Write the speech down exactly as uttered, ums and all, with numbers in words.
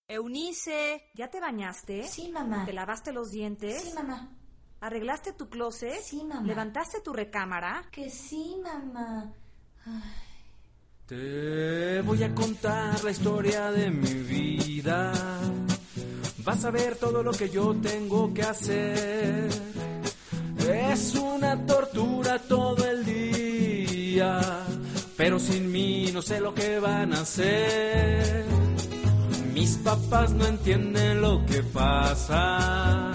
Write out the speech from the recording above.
Eunice, ¿ya te bañaste? Sí, mamá. ¿Te lavaste los dientes? Sí, mamá. ¿Arreglaste tu closet? Sí, mamá. ¿Levantaste tu recámara? Que sí, mamá. Ay. Te voy a contar la historia de mi vida. Vas a ver todo lo que yo tengo que hacer. Es una tortura todo el día, pero sin mí no sé lo que van a hacer. Mis papás no entienden lo que pasa.